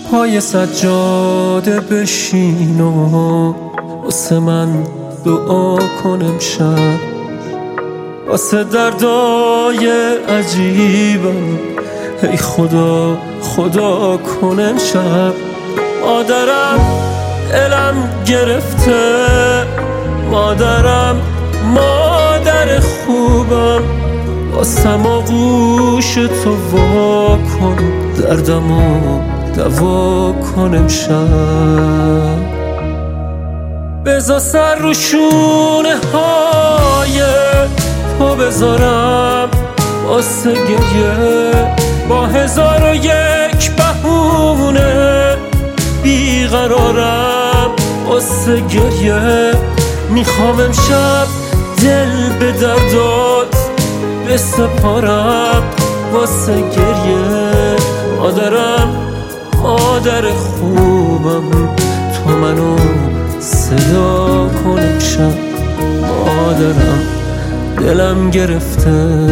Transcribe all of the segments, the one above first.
پای سجاده بشین و واسه من دعا کن امشب، واسه دردای عجیبم. ای خدا خدا کن امشب. مادرم دلم گرفته، مادرم مادر خوبم، واسم آغوش تو وا کن، دردمو دوا کن امشب. بذار سر رو شونه های تو بذارم واسه گریه، با 1001 بهونه بیقرارم واسه گریه. میخوام امشب دل به دردات بسپارم واسه گریه. مادرم مادر خوبم، تو منو صدا کن امشب. مادرم دلم گرفته،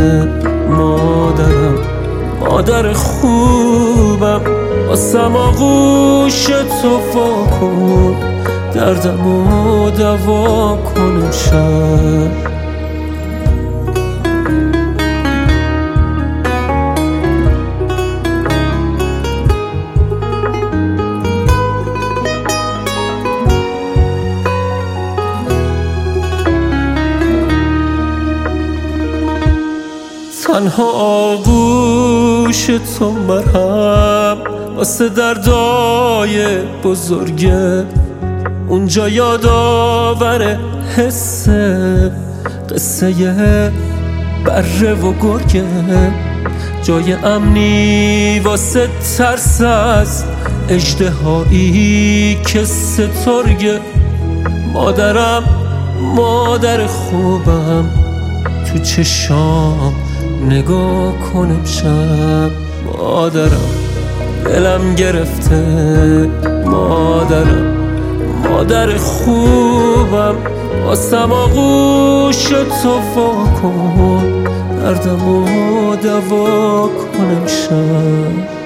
مادرم مادر خوبم، واسم آغوش تو وا کن، دردمو دوا کن امشب. تنها آغوش تو مرهم واسه دردای بزرگه، اونجا یادآور حس قصه بره و گرگه، جای امنی واسه ترس از اژدهایی که سترگه. مادرم مادر خوبم، تو چشام نگاه کن امشب. مادرم دلم گرفته، مادرم مادر خوبم، واسم آغوش تو وا کن، دردمو دوا کن امشب.